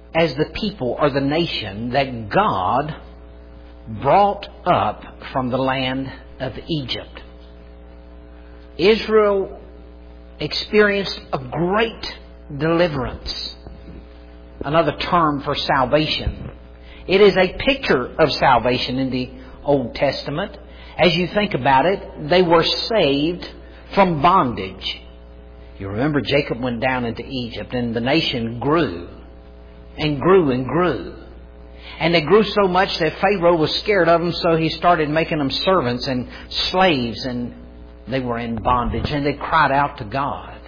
as the people or the nation that God brought up from the land of Egypt. Israel experienced a great deliverance. Another term for salvation. It is a picture of salvation in the Old Testament. As you think about it, they were saved from bondage. You remember Jacob went down into Egypt and the nation grew and grew and grew. And they grew so much that Pharaoh was scared of them, so he started making them servants and slaves, and they were in bondage, and they cried out to God.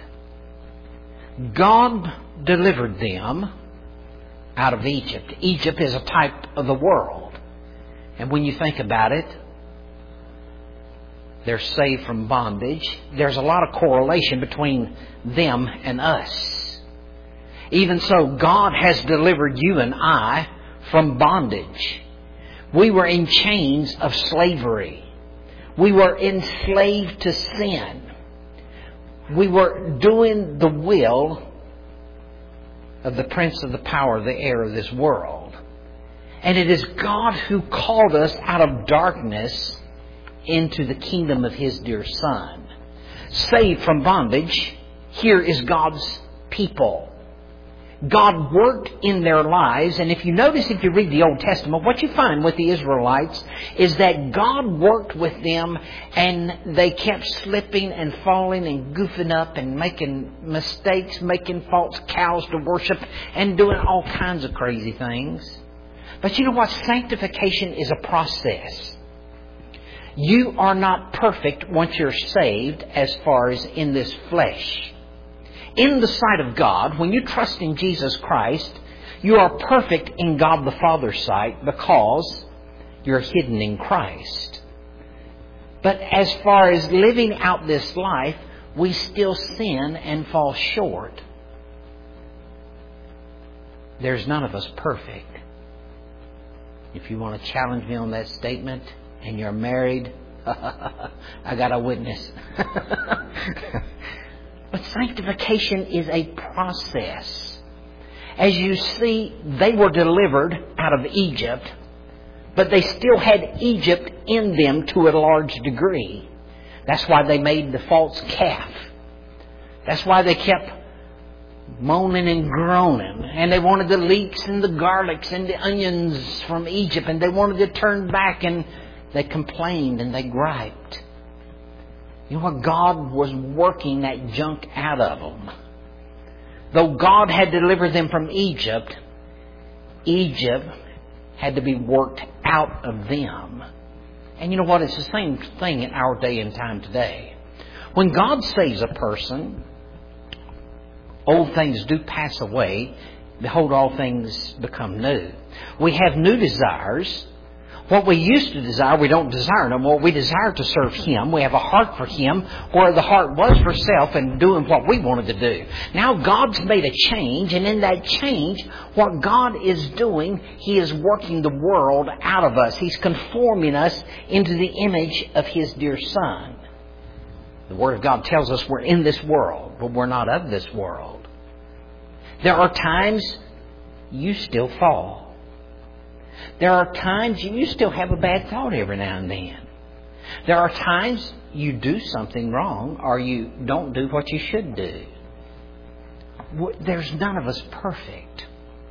God delivered them out of Egypt. Egypt is a type of the world. And when you think about it, they're saved from bondage. There's a lot of correlation between them and us. Even so, God has delivered you and I from bondage. We were in chains of slavery. We were enslaved to sin. We were doing the will of the prince of the power of the air of this world. And it is God who called us out of darkness into the kingdom of His dear Son. Saved from bondage, here is God's people. God worked in their lives, and if you notice, if you read the Old Testament, what you find with the Israelites is that God worked with them, and they kept slipping and falling and goofing up and making mistakes, making false cows to worship, and doing all kinds of crazy things. But you know what? Sanctification is a process. You are not perfect once you're saved as far as in this flesh. In the sight of God, when you trust in Jesus Christ, you are perfect in God the Father's sight because you're hidden in Christ. But as far as living out this life, we still sin and fall short. There's none of us perfect. If you want to challenge me on that statement and you're married, I got a witness. But sanctification is a process. As you see, they were delivered out of Egypt, but they still had Egypt in them to a large degree. That's why they made the false calf. That's why they kept moaning and groaning. And they wanted the leeks and the garlics and the onions from Egypt, and they wanted to turn back, and they complained and they griped. You know what? God was working that junk out of them. Though God had delivered them from Egypt, Egypt had to be worked out of them. And you know what? It's the same thing in our day and time today. When God saves a person, old things do pass away. Behold, all things become new. We have new desires. What we used to desire, we don't desire no more. We desire to serve Him. We have a heart for Him, where the heart was for self and doing what we wanted to do. Now God's made a change, and in that change, what God is doing, He is working the world out of us. He's conforming us into the image of His dear Son. The Word of God tells us we're in this world, but we're not of this world. There are times you still fall. There are times you still have a bad thought every now and then. There are times you do something wrong or you don't do what you should do. There's none of us perfect.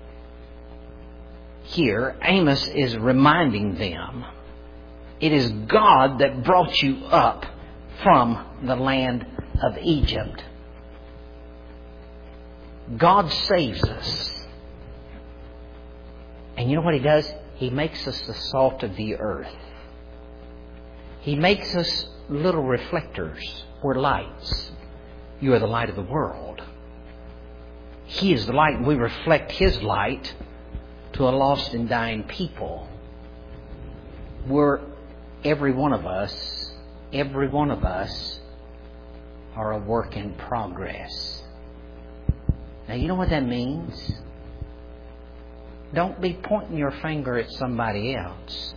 Here, Amos is reminding them, it is God that brought you up from the land of Egypt. God saves us. And you know what He does? He makes us the salt of the earth. He makes us little reflectors. We're lights. You are the light of the world. He is the light, and we reflect His light to a lost and dying people. Every one of us are a work in progress. Now, you know what that means? Don't be pointing your finger at somebody else.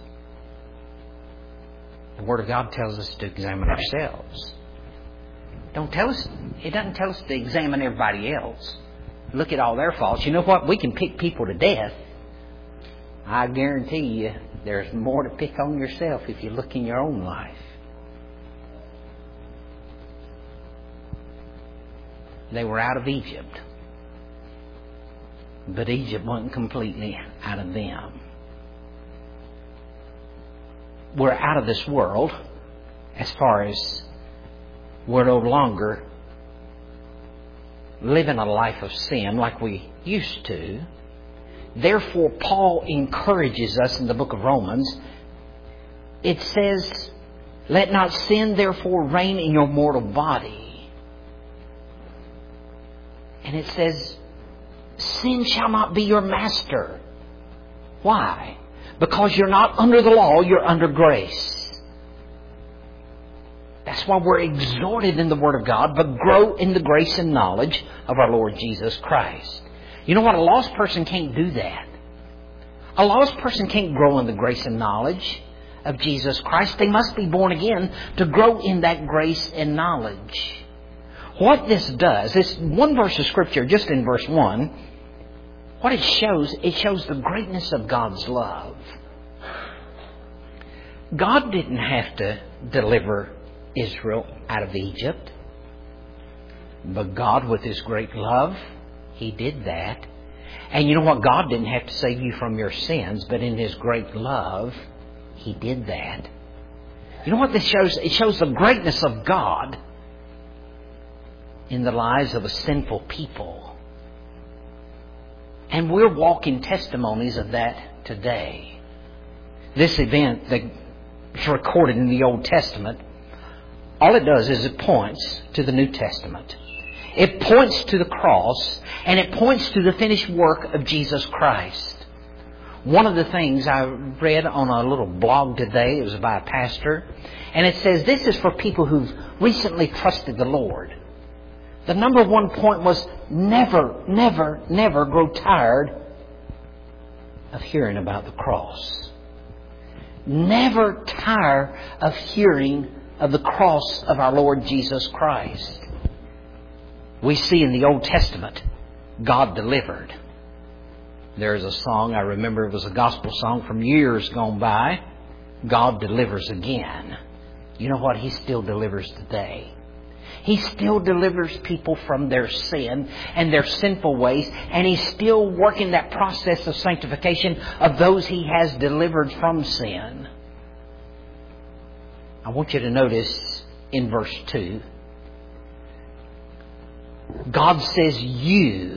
The Word of God tells us to examine ourselves. It doesn't tell us to examine everybody else. look at all their faults. You know what? We can pick people to death. I guarantee you there's more to pick on yourself if you look in your own life. They were out of Egypt. But Egypt wasn't completely out of them. We're out of this world as far as we're no longer living a life of sin like we used to. Therefore, Paul encourages us in the book of Romans. It says, let not sin therefore reign in your mortal body. And it says, sin shall not be your master. Why? Because you're not under the law, you're under grace. That's why we're exhorted in the Word of God, but grow in the grace and knowledge of our Lord Jesus Christ. You know what? A lost person can't do that. A lost person can't grow in the grace and knowledge of Jesus Christ. They must be born again to grow in that grace and knowledge. What this does, this one verse of Scripture, just in verse 1, what it shows the greatness of God's love. God didn't have to deliver Israel out of Egypt, but God, with His great love, He did that. And you know what? God didn't have to save you from your sins, but in His great love, He did that. You know what this shows? It shows the greatness of God in the lives of a sinful people. And we're walking testimonies of that today. This event that's recorded in the Old Testament, all it does is it points to the New Testament. It points to the cross, and it points to the finished work of Jesus Christ. One of the things I read on a little blog today, it was by a pastor, and it says this is for people who've recently trusted the Lord. The number one point was never, never, never grow tired of hearing about the cross. Never tire of hearing of the cross of our Lord Jesus Christ. We see in the Old Testament, God delivered. There's a song, I remember it was a gospel song from years gone by. God delivers again. You know what? He still delivers today. He still delivers people from their sin and their sinful ways. And He's still working that process of sanctification of those He has delivered from sin. I want you to notice in verse 2, God says, you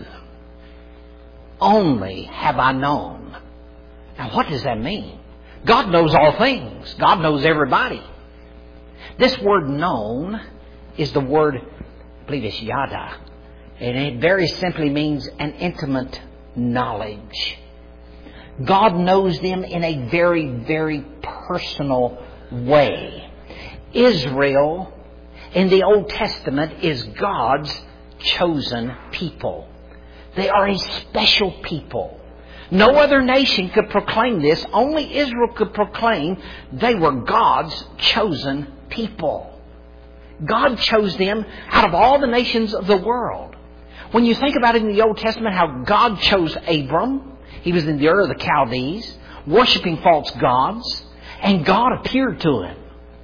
only have I known. Now what does that mean? God knows all things. God knows everybody. This word known is the word, I believe it's yada. And it very simply means an intimate knowledge. God knows them in a very, very personal way. Israel in the Old Testament is God's chosen people. They are a special people. No other nation could proclaim this. Only Israel could proclaim they were God's chosen people. God chose them out of all the nations of the world. When you think about it in the Old Testament, how God chose Abram. He was in the Ur of the Chaldees, worshiping false gods, and God appeared to him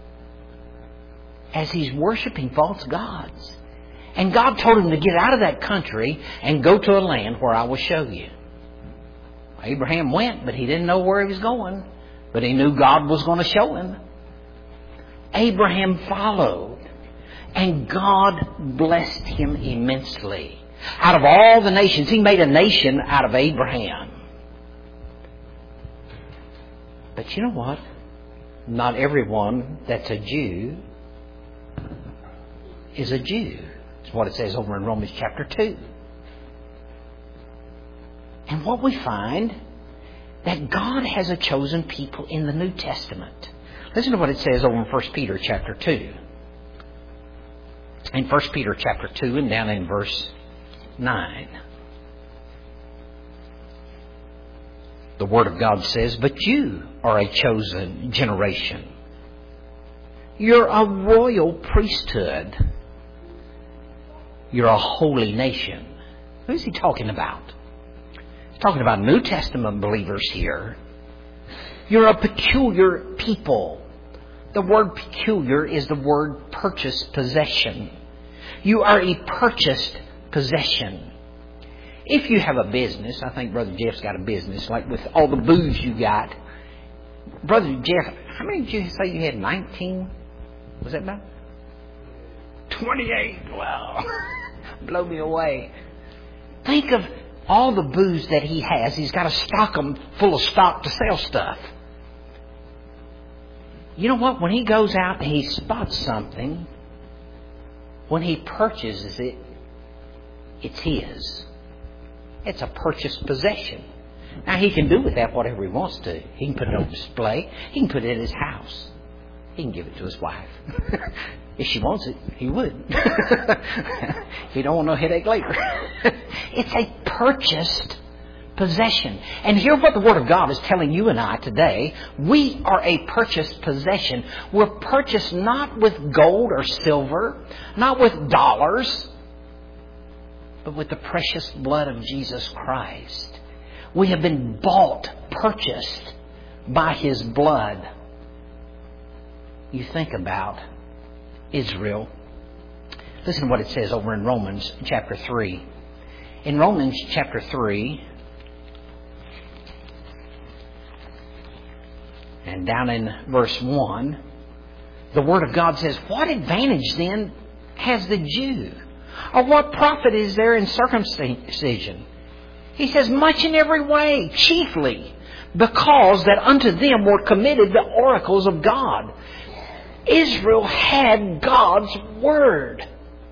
as he's worshiping false gods. And God told him to get out of that country and go to a land where I will show you. Abraham went, but he didn't know where he was going. But he knew God was going to show him. Abraham followed. And God blessed him immensely. Out of all the nations, He made a nation out of Abraham. But you know what? Not everyone that's a Jew is a Jew. That's what it says over in Romans chapter 2. And what we find, that God has a chosen people in the New Testament. Listen to what it says over in 1 Peter chapter 2. In 1 Peter chapter 2 and down in verse 9. The Word of God says, but you are a chosen generation. You're a royal priesthood. You're a holy nation. Who's he talking about? He's talking about New Testament believers here. You're a peculiar people. The word peculiar is the word purchased possession. You are a purchased possession. If you have a business, I think Brother Jeff's got a business, like with all the booze you got. Brother Jeff, how many did you say you had? 19? Was that about? 28. Wow. Blow me away. Think of all the booze that he has. He's got to stock them full of stock to sell stuff. You know what? When he goes out and he spots something, when he purchases it, it's his. It's a purchased possession. Now, he can do with that whatever he wants to. He can put it on display. He can put it in his house. He can give it to his wife. If she wants it, he would. He don't want no headache later. It's a purchased possession. And hear what the Word of God is telling you and I today. We are a purchased possession. We're purchased not with gold or silver, not with dollars, but with the precious blood of Jesus Christ. We have been bought, purchased by His blood. You think about Israel. Listen to what it says over in Romans chapter 3. In Romans chapter 3, and down in verse 1, the Word of God says, "What advantage then has the Jew? Or what profit is there in circumcision?" He says, "Much in every way, chiefly because that unto them were committed the oracles of God." Israel had God's Word.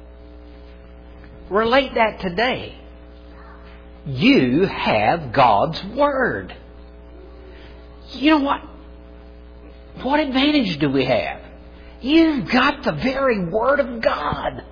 Relate that today. You have God's Word. You know what? What advantage do we have? You've got the very Word of God.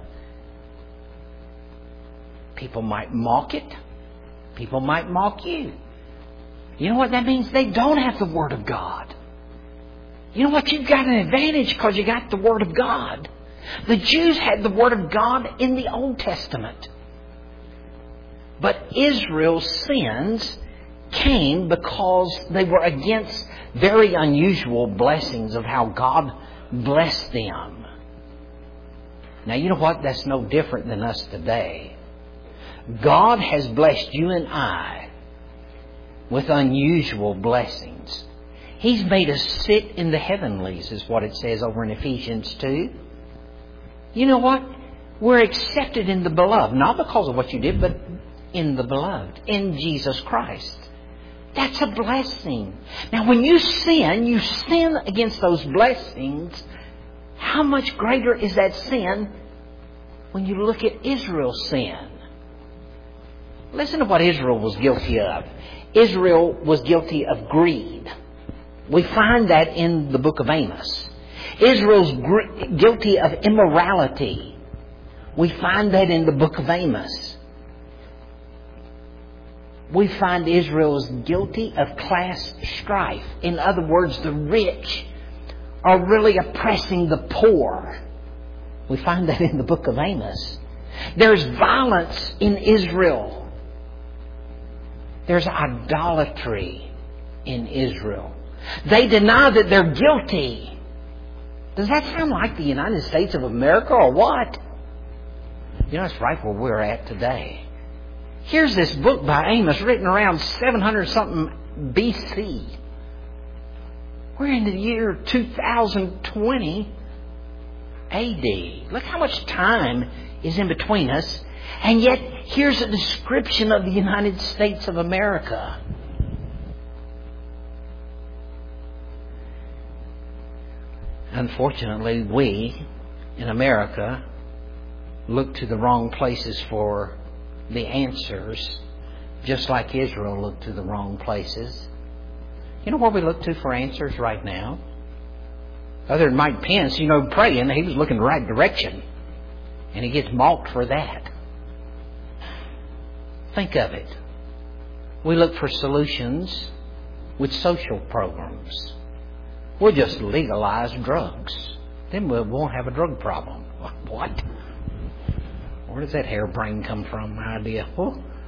People might mock it. People might mock you. You know what that means? They don't have the Word of God. You know what? You've got an advantage because you got the Word of God. The Jews had the Word of God in the Old Testament. But Israel's sins came because they were against very unusual blessings of how God blessed them. Now, you know what? That's no different than us today. God has blessed you and I with unusual blessings. He's made us sit in the heavenlies, is what it says over in Ephesians 2. You know what? We're accepted in the beloved, not because of what you did, but in the beloved, in Jesus Christ. That's a blessing. Now, when you sin against those blessings. How much greater is that sin when you look at Israel's sin? Listen to what Israel was guilty of. Israel was guilty of greed. We find that in the book of Amos. Israel's guilty of immorality. We find that in the book of Amos. We find Israel is guilty of class strife. In other words, the rich are really oppressing the poor. We find that in the book of Amos. There's violence in Israel. There's idolatry in Israel. They deny that they're guilty. Does that sound like the United States of America or what? You know, it's right where we're at today. Here's this book by Amos written around 700-something BC. We're in the year 2020 AD. Look how much time is in between us. And yet, here's a description of the United States of America. Unfortunately, we in America look to the wrong places for the answers, just like Israel looked to the wrong places. You know where we look to for answers right now? Other than Mike Pence, praying, he was looking the right direction. And he gets mocked for that. Think of it. We look for solutions with social programs. We'll just legalize drugs. Then we won't have a drug problem. What? Where does that harebrain come from? Idea. Oh,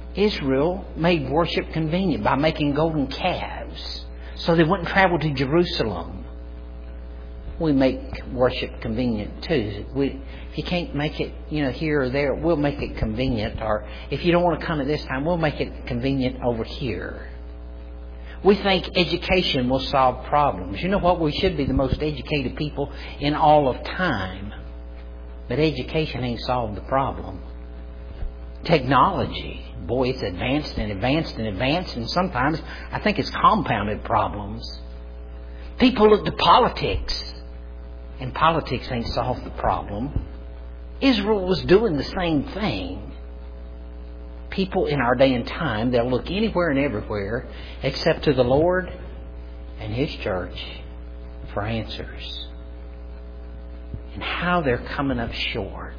Israel made worship convenient by making golden calves so they wouldn't travel to Jerusalem. We make worship convenient too. If you can't make it, here or there, we'll make it convenient. Or if you don't want to come at this time, we'll make it convenient over here. We think education will solve problems. You know what? We should be the most educated people in all of time. But education ain't solved the problem. Technology, boy, it's advanced and advanced and advanced, and sometimes I think it's compounded problems. People look to politics, and politics ain't solved the problem. Israel was doing the same thing. People in our day and time, they'll look anywhere and everywhere except to the Lord and His church for answers. And how they're coming up short.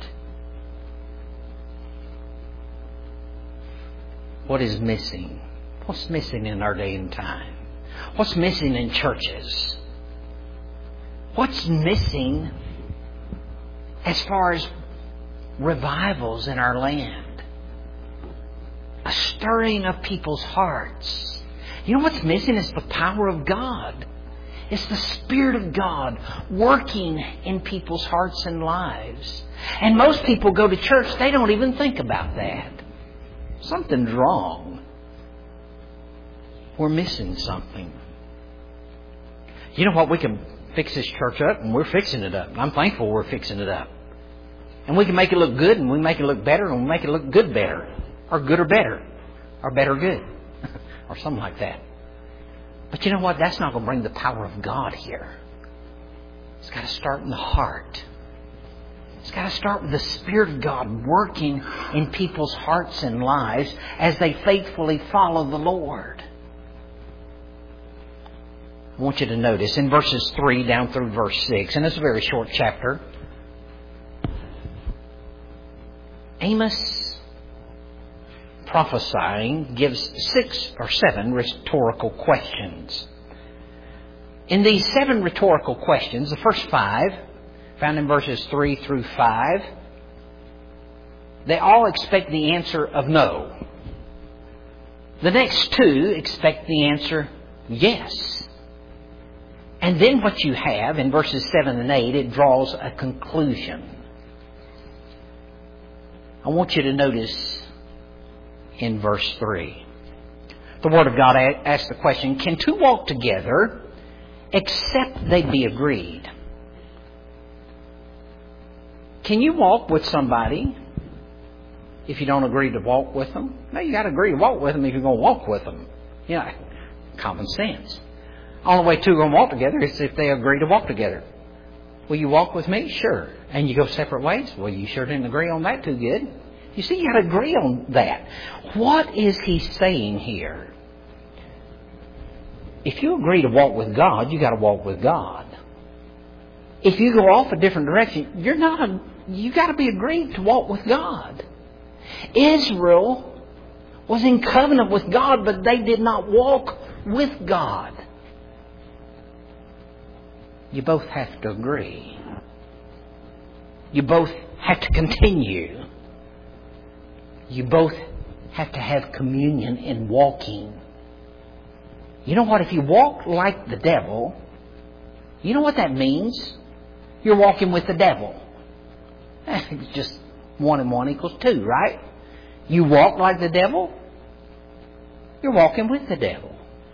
What is missing? What's missing in our day and time? What's missing in churches? What's missing as far as revivals in our land? A stirring of people's hearts. You know what's missing is the power of God. It's the Spirit of God working in people's hearts and lives. And most people go to church, they don't even think about that. Something's wrong. We're missing something. You know what? We can fix this church up, and we're fixing it up. I'm thankful we're fixing it up. And we can make it look good, and we make it look better, and we make it look good better. Or good or better. Or better good. Or something like that. But you know what? That's not going to bring the power of God here. It's got to start in the heart. It's got to start with the Spirit of God working in people's hearts and lives as they faithfully follow the Lord. I want you to notice in verses 3 down through verse 6, and it's a very short chapter, Amos prophesying gives 6 or 7 rhetorical questions. In these 7 rhetorical questions, the first 5, found in verses 3 through 5, they all expect the answer of no. The next 2 expect the answer yes. And then what you have in verses 7 and 8, it draws a conclusion. I want you to notice in verse 3. The Word of God asks the question, can 2 walk together except they be agreed? Can you walk with somebody if you don't agree to walk with them? No, you got to agree to walk with them if you're going to walk with them. Common sense. Only way 2 are going to walk together is if they agree to walk together. Will you walk with me? Sure. And you go separate ways? Well, you sure didn't agree on that too good. You see, you got to agree on that. What is he saying here? If you agree to walk with God, you got to walk with God. If you go off a different direction, you got to be agreed to walk with God. Israel was in covenant with God, but they did not walk with God. You both have to agree. You both have to continue. You both have to have communion in walking. You know what? If you walk like the devil, you know what that means? You're walking with the devil. It's just 1 and 1 equals 2, right? You walk like the devil, you're walking with the devil.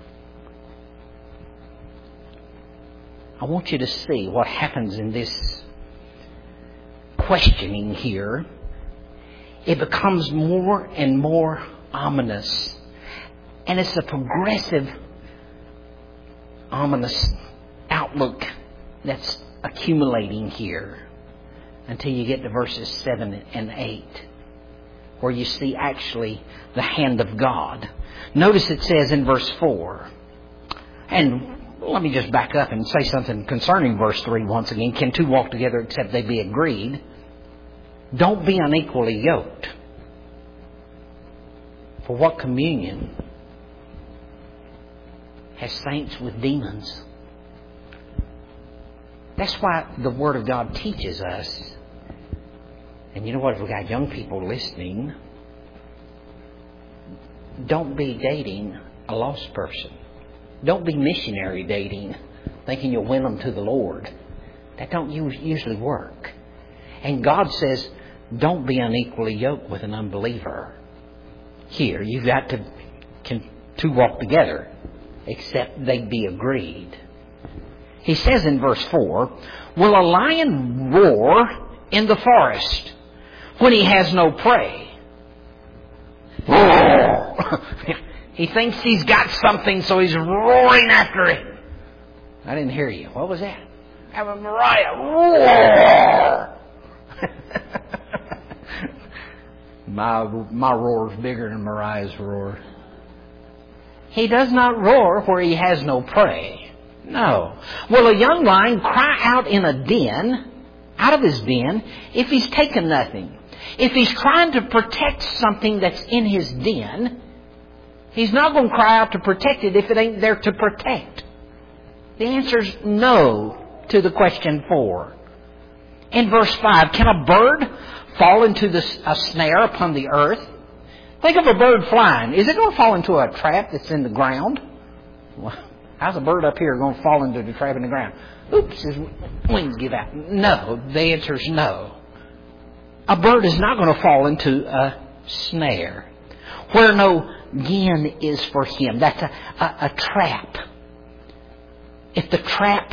I want you to see what happens in this questioning here. It becomes more and more ominous. And it's a progressive, ominous outlook that's accumulating here until you get to verses 7 and 8, where you see actually the hand of God. Notice it says in verse 4, and let me just back up and say something concerning verse 3 once again. Can 2 walk together except they be agreed? Don't be unequally yoked. For what communion has saints with demons? That's why the Word of God teaches us. And you know what? If we've got young people listening, don't be dating a lost person. Don't be missionary dating, thinking you'll win them to the Lord. That don't usually work. And God says, don't be unequally yoked with an unbeliever. Here, you've got to walk together, except they be agreed. He says in verse 4, will a lion roar in the forest when he has no prey? Roar! He thinks he's got something, so he's roaring after it. I didn't hear you. What was that? Ave Mariah, roar! My roar's bigger than Mariah's roar. He does not roar where he has no prey. No. Will a young lion cry out in a den, out of his den, if he's taken nothing? If he's trying to protect something that's in his den, he's not going to cry out to protect it if it ain't there to protect. The answer's no to the question 4. In verse 5, can a bird fall into a snare upon the earth? Think of a bird flying. Is it going to fall into a trap that's in the ground? Well, how's a bird up here going to fall into the trap in the ground? Oops, his wings give out. No, the answer's no. A bird is not going to fall into a snare where no den is for him. That's a trap. If the trap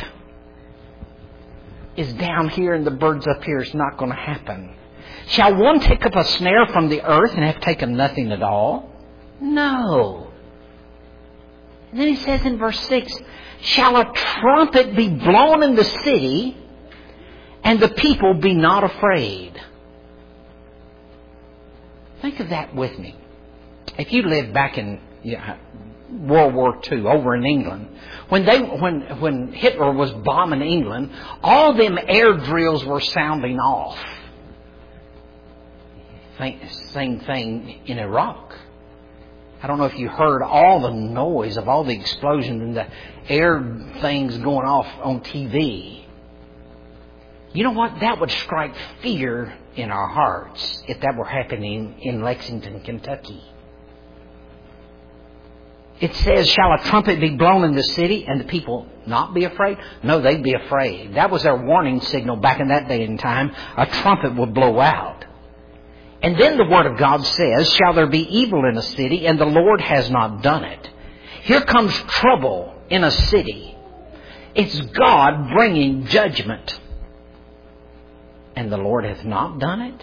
is down here and the bird's up here, it's not going to happen. Shall one take up a snare from the earth and have taken nothing at all? No. And then he says in verse 6, shall a trumpet be blown in the city and the people be not afraid? Think of that with me. If you lived back in World War II over in England, when Hitler was bombing England, all them air drills were sounding off. Same thing in Iraq. I don't know if you heard all the noise of all the explosions and the air things going off on TV. You know what? That would strike fear in our hearts if that were happening in Lexington, Kentucky. It says, shall a trumpet be blown in the city and the people not be afraid? No, they'd be afraid. That was their warning signal back in that day and time. A trumpet would blow out. And then the Word of God says, shall there be evil in a city and the Lord has not done it? Here comes trouble in a city. It's God bringing judgment. And the Lord hath not done it?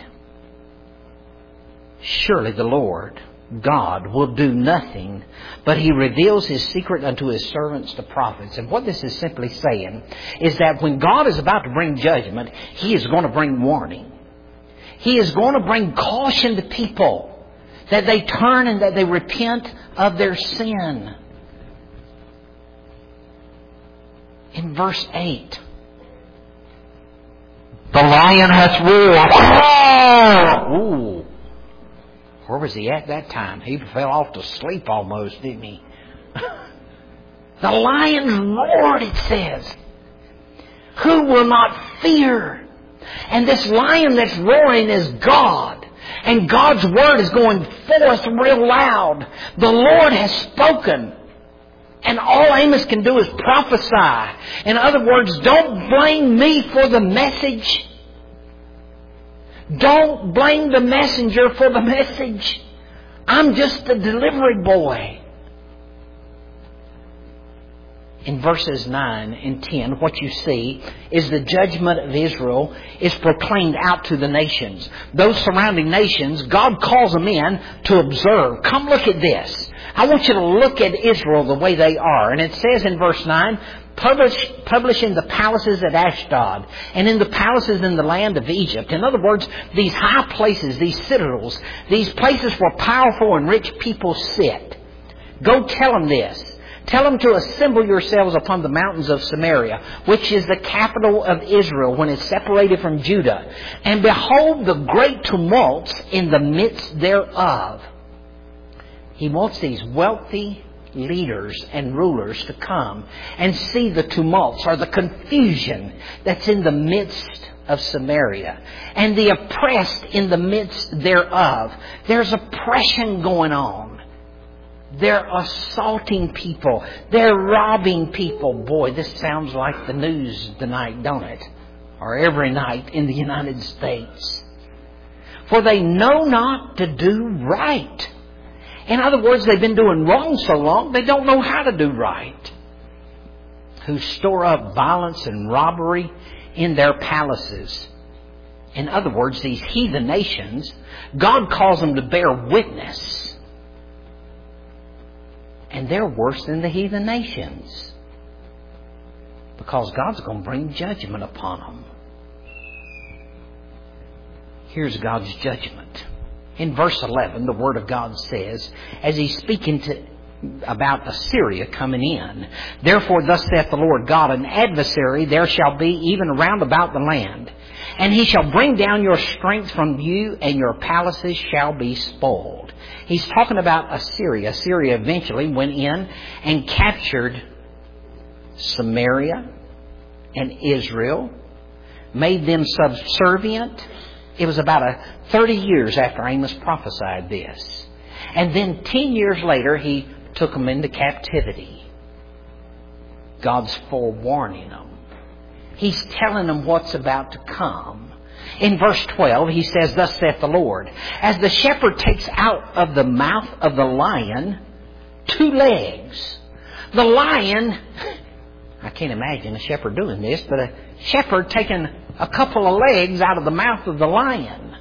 Surely the Lord, God, will do nothing, but He reveals His secret unto His servants, the prophets. And what this is simply saying is that when God is about to bring judgment, He is going to bring warning. He is going to bring caution to people that they turn and that they repent of their sin. In verse 8, the lion hath roared. Ooh. Where was he at that time? He fell off to sleep almost, didn't he? The lion roared, it says. Who will not fear? And this lion that's roaring is God. And God's word is going forth real loud. The Lord has spoken. And all Amos can do is prophesy. In other words, don't blame me for the message. Don't blame the messenger for the message. I'm just the delivery boy. In verses 9 and 10, what you see is the judgment of Israel is proclaimed out to the nations. Those surrounding nations, God calls them in to observe. Come look at this. I want you to look at Israel the way they are. And it says in verse 9, publish in the palaces at Ashdod and in the palaces in the land of Egypt. In other words, these high places, these citadels, these places where powerful and rich people sit. Go tell them this. Tell them to assemble yourselves upon the mountains of Samaria, which is the capital of Israel when it's separated from Judah. And behold the great tumults in the midst thereof. He wants these wealthy leaders and rulers to come and see the tumults or the confusion that's in the midst of Samaria and the oppressed in the midst thereof. There's oppression going on. They're assaulting people. They're robbing people. Boy, this sounds like the news tonight, don't it? Or every night in the United States. For they know not to do right. In other words, they've been doing wrong so long, they don't know how to do right. Who store up violence and robbery in their palaces. In other words, these heathen nations, God calls them to bear witness. And they're worse than the heathen nations. Because God's going to bring judgment upon them. Here's God's judgment. In verse 11, the Word of God says, as He's speaking about Assyria coming in, therefore thus saith the Lord God, an adversary there shall be even round about the land. And he shall bring down your strength from you, and your palaces shall be spoiled. He's talking about Assyria. Assyria eventually went in and captured Samaria and Israel, made them subservient. It was about 30 years after Amos prophesied this. And then 10 years later, he took them into captivity. God's forewarning them. He's telling them what's about to come. In verse 12, he says, thus saith the Lord, as the shepherd takes out of the mouth of the lion 2 legs. The lion, I can't imagine a shepherd doing this, but a shepherd taking a couple of legs out of the mouth of the lion.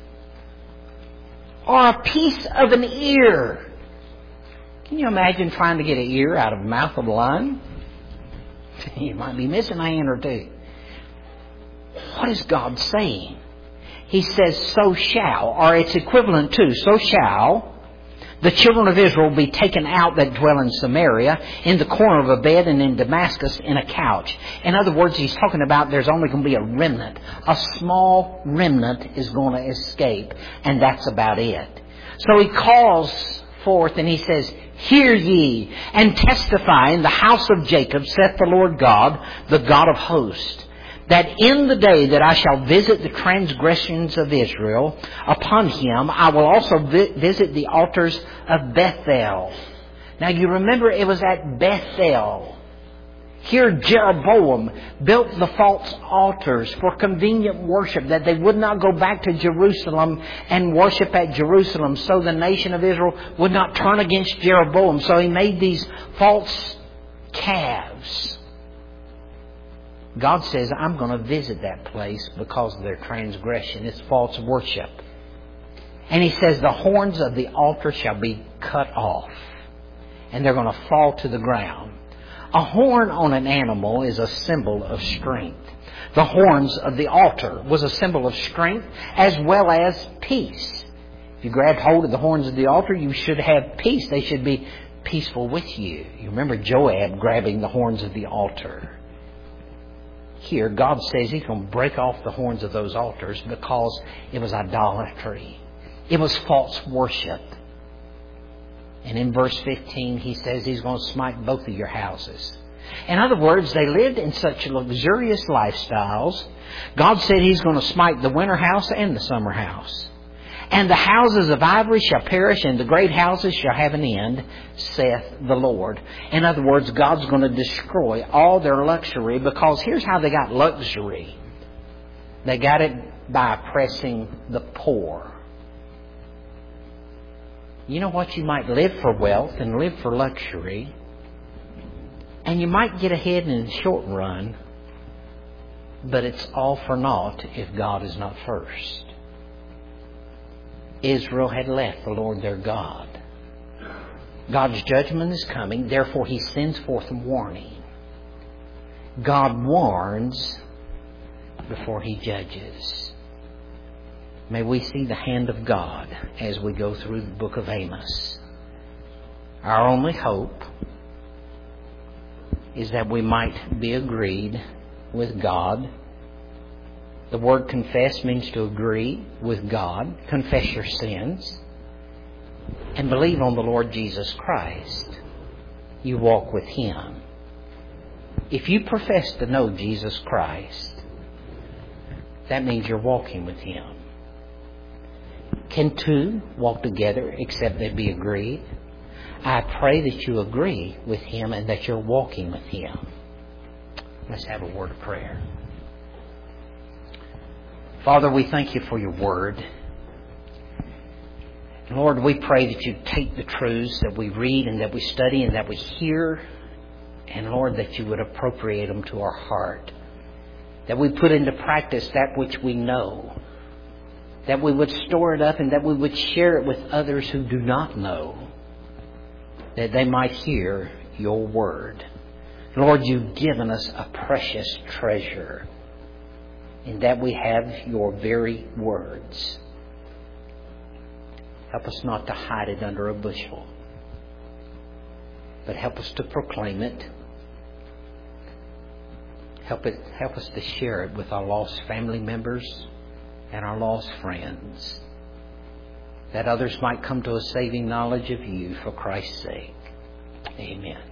Or a piece of an ear. Can you imagine trying to get an ear out of the mouth of a lion? You might be missing a hand or two. What is God saying? He says, so shall, or it's equivalent to, so shall the children of Israel be taken out that dwell in Samaria, in the corner of a bed, and in Damascus in a couch. In other words, he's talking about there's only going to be a remnant. A small remnant is going to escape, and that's about it. So he calls forth and he says, hear ye and testify in the house of Jacob, saith the Lord God, the God of hosts, that in the day that I shall visit the transgressions of Israel upon him, I will also visit the altars of Bethel. Now you remember it was at Bethel. Here Jeroboam built the false altars for convenient worship, that they would not go back to Jerusalem and worship at Jerusalem, so the nation of Israel would not turn against Jeroboam. So he made these false calves. God says, I'm going to visit that place because of their transgression. It's false worship. And He says, the horns of the altar shall be cut off. And they're going to fall to the ground. A horn on an animal is a symbol of strength. The horns of the altar was a symbol of strength as well as peace. If you grabbed hold of the horns of the altar, you should have peace. They should be peaceful with you. You remember Joab grabbing the horns of the altar. Here, God says He's going to break off the horns of those altars because it was idolatry. It was false worship. And in verse 15, He says He's going to smite both of your houses. In other words, they lived in such luxurious lifestyles. God said He's going to smite the winter house and the summer house. And the houses of ivory shall perish, and the great houses shall have an end, saith the Lord. In other words, God's going to destroy all their luxury, because here's how they got luxury. They got it by oppressing the poor. You know what? You might live for wealth and live for luxury, and you might get ahead in the short run, but it's all for naught if God is not first. Israel had left the Lord their God. God's judgment is coming, therefore He sends forth a warning. God warns before He judges. May we see the hand of God as we go through the book of Amos. Our only hope is that we might be agreed with God. The word confess means to agree with God. Confess your sins. And believe on the Lord Jesus Christ. You walk with Him. If you profess to know Jesus Christ, that means you're walking with Him. Can two walk together except they be agreed? I pray that you agree with Him and that you're walking with Him. Let's have a word of prayer. Father, we thank you for your word. Lord, we pray that you take the truths that we read and that we study and that we hear, and Lord, that you would appropriate them to our heart. That we put into practice that which we know. That we would store it up and that we would share it with others who do not know. That they might hear your word. Lord, you've given us a precious treasure in that we have your very words. Help us not to hide it under a bushel, but help us to proclaim it. Help us to share it with our lost family members and our lost friends, that others might come to a saving knowledge of you for Christ's sake. Amen.